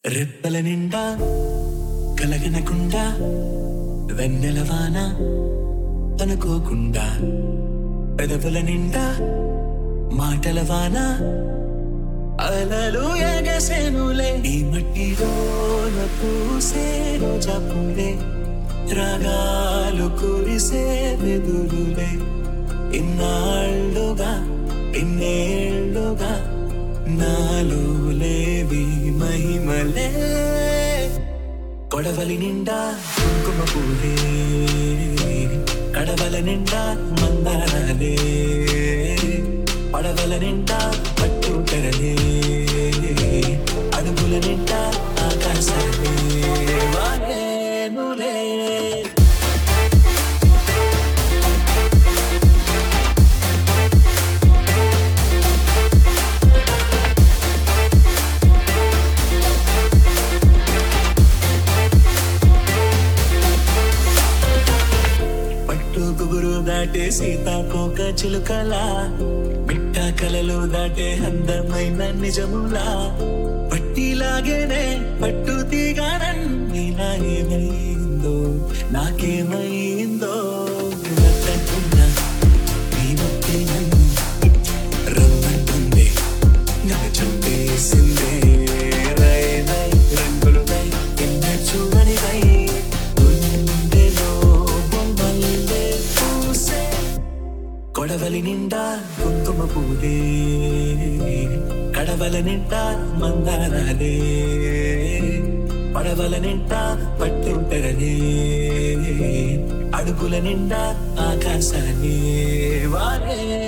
రెప్పల నిండా కలగనకుండా వెన్నెలవాన అనుకోకుండా పెదవుల నిండా మాటల వాన అలలు ఎగసెనులే ఈ మట్టిలోన పూసే రోజా పూలే రాగాలు కురిసే వెదురులే ఇన్నాళ్ళుగా ఇన్నేళ్ళుగా నాలో లేవి మహిమలే కొడవలి నిండా కుంకుమ పూలే కడవల నిండా మందారాలే పడవల నిండా పట్టు తెరలే అడుగుల నిండా ఆకాశాలే వాలేనులే గుబురు దాటే సీతాకోక చిలుకలా మిట్ట కలలు దాటే అందమైన నిజములా పట్టిలాగేనే పట్టు తీగానన్నీలా ఏమైందో నాకేమైందో రత్తున్నా నీ ముక్తి నన్ను రమ్మంటుందే నా చుట్టేసిందే రై రై రంగులుదై ఎన్న చూడనిదై కొడవలి నిండా కుంకుమ పూలే కడవల నిండా మందారాలే పడవల నిండా పట్టు తెరలే అడుగుల నిండా ఆకాశాలే వాలే